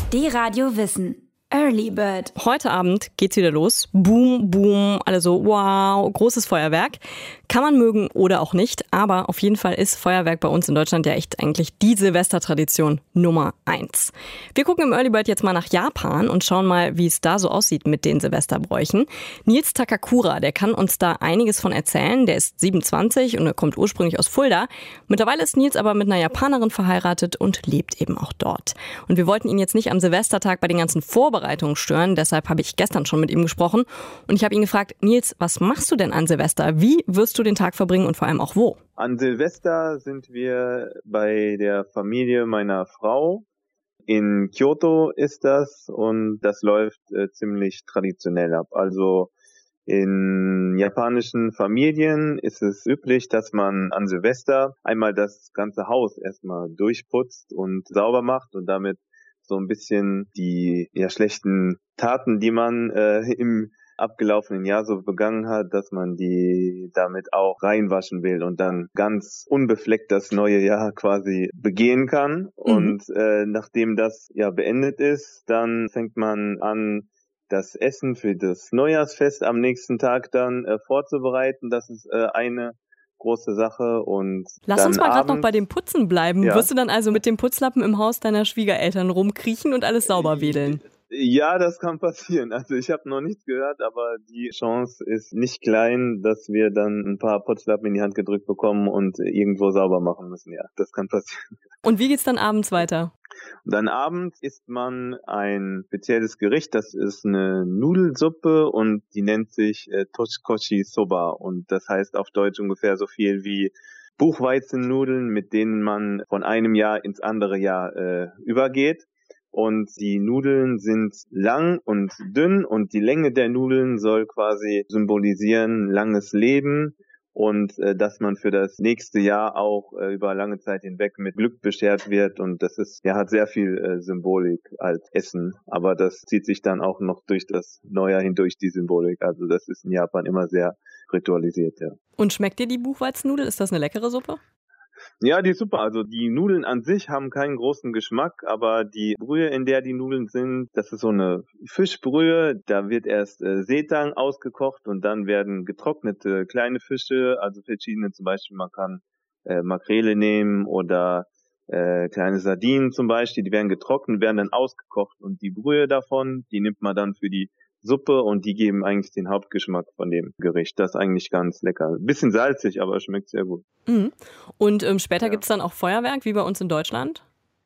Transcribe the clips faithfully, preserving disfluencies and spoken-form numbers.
D-Radio Wissen. Early Bird. Heute Abend geht's wieder los. Boom, boom, alle so wow, großes Feuerwerk. Kann man mögen oder auch nicht, aber auf jeden Fall ist Feuerwerk bei uns in Deutschland ja echt eigentlich die Silvestertradition Nummer eins. Wir gucken im Early Bird jetzt mal nach Japan und schauen mal, wie es da so aussieht mit den Silvesterbräuchen. Nils Takakura, der kann uns da einiges von erzählen. Der ist siebenundzwanzig und er kommt ursprünglich aus Fulda. Mittlerweile ist Nils aber mit einer Japanerin verheiratet und lebt eben auch dort. Und wir wollten ihn jetzt nicht am Silvestertag bei den ganzen Vorbereitungen stören, deshalb habe ich gestern schon mit ihm gesprochen und ich habe ihn gefragt, Nils, was machst du denn an Silvester? Wie wirst du den Tag verbringen und vor allem auch wo? An Silvester sind wir bei der Familie meiner Frau. In Kyoto ist das und das läuft äh, ziemlich traditionell ab. Also in japanischen Familien ist es üblich, dass man an Silvester einmal das ganze Haus erstmal durchputzt und sauber macht und damit so ein bisschen die ja schlechten Taten, die man äh, im abgelaufenen Jahr so begangen hat, dass man die damit auch reinwaschen will und dann ganz unbefleckt das neue Jahr quasi begehen kann. Mhm. Und äh, nachdem das ja beendet ist, dann fängt man an, das Essen für das Neujahrsfest am nächsten Tag dann äh, vorzubereiten. Das ist äh, eine große Sache. Und lass dann uns mal gerade abends noch bei dem Putzen bleiben. Ja. Wirst du dann also mit dem Putzlappen im Haus deiner Schwiegereltern rumkriechen und alles sauber wedeln? Ja, das kann passieren. Also ich habe noch nichts gehört, aber die Chance ist nicht klein, dass wir dann ein paar Putzlappen in die Hand gedrückt bekommen und irgendwo sauber machen müssen. Ja, das kann passieren. Und wie geht's dann abends weiter? Dann abends isst man ein spezielles Gericht, das ist eine Nudelsuppe und die nennt sich äh, Toshikoshi Soba und das heißt auf Deutsch ungefähr so viel wie Buchweizennudeln, mit denen man von einem Jahr ins andere Jahr äh, übergeht. Und die Nudeln sind lang und dünn und die Länge der Nudeln soll quasi symbolisieren langes Leben und äh, dass man für das nächste Jahr auch äh, über lange Zeit hinweg mit Glück beschert wird und das ist ja hat sehr viel äh, Symbolik als Essen, aber das zieht sich dann auch noch durch das Neujahr hindurch, die Symbolik, also das ist in Japan immer sehr ritualisiert, ja. Und schmeckt dir die Buchweizennudel? Ist das eine leckere Suppe? Ja, die ist super. Also die Nudeln an sich haben keinen großen Geschmack, aber die Brühe, in der die Nudeln sind, das ist so eine Fischbrühe. Da wird erst äh, Seetang ausgekocht und dann werden getrocknete kleine Fische, also verschiedene, zum Beispiel man kann äh, Makrele nehmen oder äh, kleine Sardinen zum Beispiel, die werden getrocknet, werden dann ausgekocht und die Brühe davon, die nimmt man dann für die Suppe und die geben eigentlich den Hauptgeschmack von dem Gericht. Das ist eigentlich ganz lecker. Bisschen salzig, aber schmeckt sehr gut. Mhm. Und ähm, später ja. gibt's dann auch Feuerwerk, wie bei uns in Deutschland?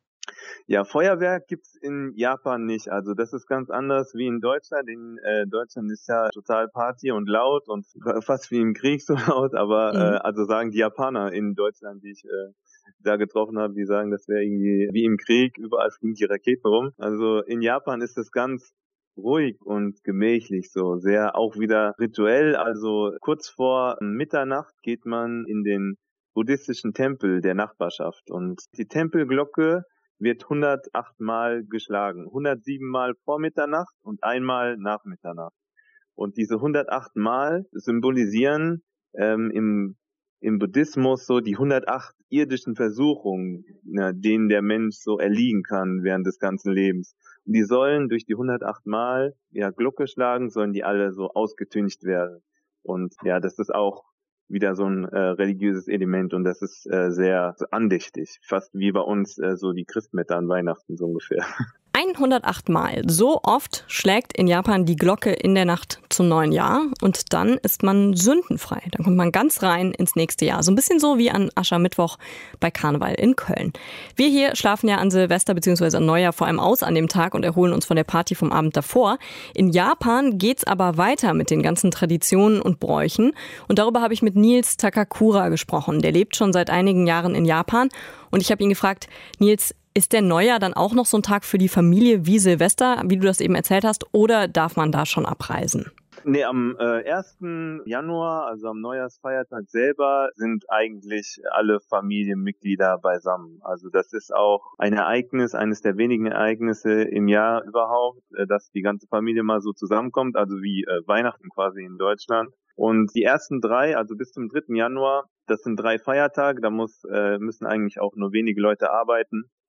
Ja, Feuerwerk gibt's in Japan nicht. Also das ist ganz anders wie in Deutschland. In äh, Deutschland ist ja total Party und laut und fast wie im Krieg so laut. Aber mhm. äh, also sagen die Japaner in Deutschland, die ich äh, da getroffen habe, die sagen, das wäre irgendwie wie im Krieg. Überall fliegen die Raketen rum. Also in Japan ist es ganz ruhig und gemächlich, so sehr auch wieder rituell. Also kurz vor Mitternacht geht man in den buddhistischen Tempel der Nachbarschaft und die Tempelglocke wird hundertacht Mal geschlagen. hundertsieben Mal vor Mitternacht und einmal nach Mitternacht. Und diese hundertacht Mal symbolisieren ähm, im im Buddhismus so die hundertacht irdischen Versuchungen, na, denen der Mensch so erliegen kann während des ganzen Lebens. Und die sollen durch die hundertacht Mal ja Glocke schlagen, sollen die alle so ausgetüncht werden. Und ja, das ist auch wieder so ein äh, religiöses Element und das ist äh, sehr so andächtig, fast wie bei uns äh, so die Christmette an Weihnachten so ungefähr. hundertacht Mal. So oft schlägt in Japan die Glocke in der Nacht zum neuen Jahr und dann ist man sündenfrei. Dann kommt man ganz rein ins nächste Jahr. So ein bisschen so wie an Aschermittwoch bei Karneval in Köln. Wir hier schlafen ja an Silvester bzw. an Neujahr vor allem aus an dem Tag und erholen uns von der Party vom Abend davor. In Japan geht's aber weiter mit den ganzen Traditionen und Bräuchen und darüber habe ich mit Nils Takakura gesprochen. Der lebt schon seit einigen Jahren in Japan und ich habe ihn gefragt, Nils, ist der Neujahr dann auch noch so ein Tag für die Familie wie Silvester, wie du das eben erzählt hast, oder darf man da schon abreisen? Nee, am äh, ersten Januar, also am Neujahrsfeiertag selber, sind eigentlich alle Familienmitglieder beisammen. Also das ist auch ein Ereignis, eines der wenigen Ereignisse im Jahr überhaupt, äh, dass die ganze Familie mal so zusammenkommt, also wie äh, Weihnachten quasi in Deutschland. Und die ersten drei, also bis zum dritten Januar, das sind drei Feiertage, da muss äh, müssen eigentlich auch nur wenige Leute arbeiten.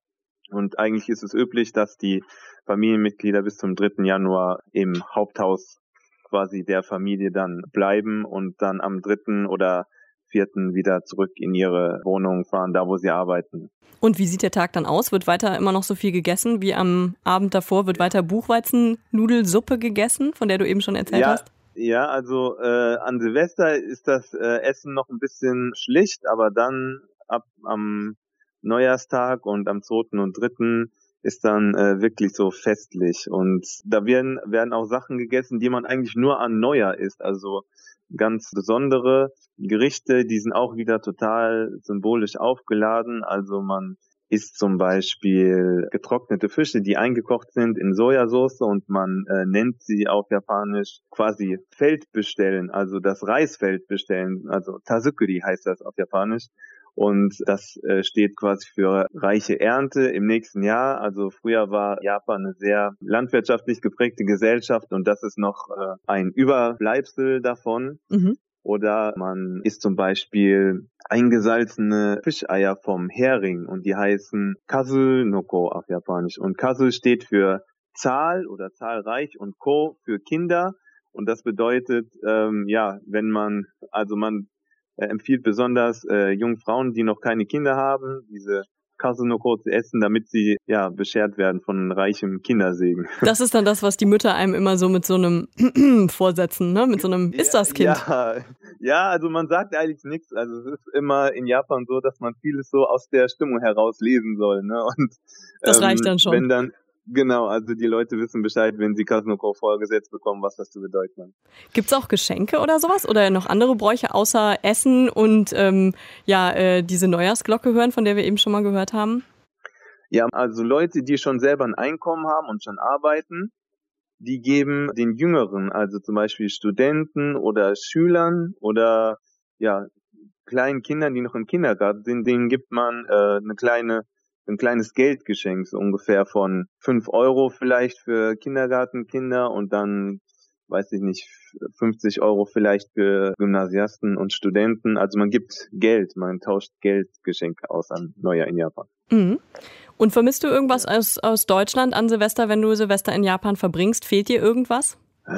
Und eigentlich ist es üblich, dass die Familienmitglieder bis zum dritten Januar im Haupthaus quasi der Familie dann bleiben und dann am dritten oder vierten wieder zurück in ihre Wohnung fahren, da wo sie arbeiten. Und wie sieht der Tag dann aus? Wird weiter immer noch so viel gegessen wie am Abend davor? Wird weiter Buchweizennudelsuppe gegessen, von der du eben schon erzählt ja, hast? Ja, also äh, an Silvester ist das äh, Essen noch ein bisschen schlicht, aber dann ab am Neujahrstag und am zweiten und dritten ist dann äh, wirklich so festlich. Und da werden werden auch Sachen gegessen, die man eigentlich nur an Neujahr isst. Also ganz besondere Gerichte, die sind auch wieder total symbolisch aufgeladen. Also man isst zum Beispiel getrocknete Fische, die eingekocht sind in Sojasauce und man äh, nennt sie auf Japanisch quasi Feldbestellen, also das Reisfeld bestellen, also Tasukuri heißt das auf Japanisch. Und das äh, steht quasi für reiche Ernte im nächsten Jahr. Also früher war Japan eine sehr landwirtschaftlich geprägte Gesellschaft und das ist noch äh, ein Überbleibsel davon. Mhm. Oder man isst zum Beispiel eingesalzene Fischeier vom Hering und die heißen Kazu no Ko auf Japanisch. Und Kazu steht für Zahl oder zahlreich und Ko für Kinder. Und das bedeutet, ähm, ja, wenn man, also man äh, empfiehlt besonders äh, jungen Frauen, die noch keine Kinder haben, diese Kazu no Ko zu essen, damit sie ja beschert werden von reichem Kindersegen. Das ist dann das, was die Mütter einem immer so mit so einem vorsetzen, ne? Mit so einem ist das Kind. Ja, ja, also man sagt eigentlich nichts. Also es ist immer in Japan so, dass man vieles so aus der Stimmung heraus lesen soll, ne? Und das ähm, reicht dann schon. Wenn dann Genau, also die Leute wissen Bescheid, wenn sie Kazu no Ko vorgesetzt bekommen, was das zu bedeuten hat. Gibt's auch Geschenke oder sowas? Oder noch andere Bräuche außer Essen und ähm, ja äh, diese Neujahrsglocke hören, von der wir eben schon mal gehört haben? Ja, also Leute, die schon selber ein Einkommen haben und schon arbeiten, die geben den Jüngeren, also zum Beispiel Studenten oder Schülern oder ja kleinen Kindern, die noch im Kindergarten sind, denen gibt man äh, eine kleine ein kleines Geldgeschenk, so ungefähr von fünf Euro vielleicht für Kindergartenkinder und dann, weiß ich nicht, fünfzig Euro vielleicht für Gymnasiasten und Studenten. Also man gibt Geld, man tauscht Geldgeschenke aus an Neujahr in Japan. Mhm. Und vermisst du irgendwas aus, aus Deutschland an Silvester, wenn du Silvester in Japan verbringst? Fehlt dir irgendwas? Äh,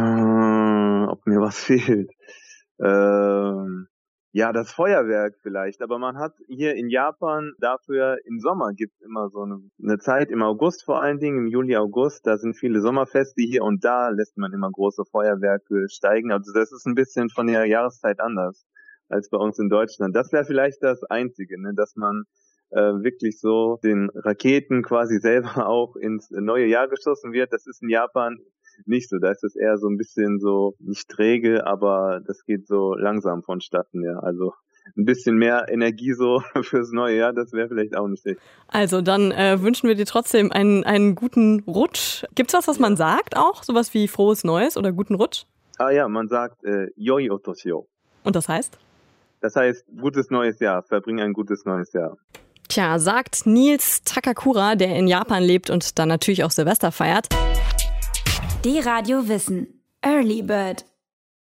ob mir was fehlt? Ähm... Ja, das Feuerwerk vielleicht, aber man hat hier in Japan dafür im Sommer gibt's immer so eine, eine Zeit, im August vor allen Dingen, im Juli, August, da sind viele Sommerfeste hier und da lässt man immer große Feuerwerke steigen. Also das ist ein bisschen von der Jahreszeit anders als bei uns in Deutschland. Das wäre vielleicht das Einzige, ne, dass man äh, wirklich so den Raketen quasi selber auch ins neue Jahr geschossen wird. Das ist in Japan nicht so, da ist es eher so ein bisschen so, nicht träge, aber das geht so langsam vonstatten, ja. Also ein bisschen mehr Energie so fürs neue Jahr, das wäre vielleicht auch nicht schlecht. Also dann äh, wünschen wir dir trotzdem einen, einen guten Rutsch. Gibt's was, was man sagt auch? Sowas wie frohes Neues oder guten Rutsch? Ah ja, man sagt äh, Yoi Otoshio. Und das heißt? Das heißt, gutes neues Jahr, verbring ein gutes neues Jahr. Tja, sagt Nils Takakura, der in Japan lebt und dann natürlich auch Silvester feiert. Die Radio Wissen. Early Bird.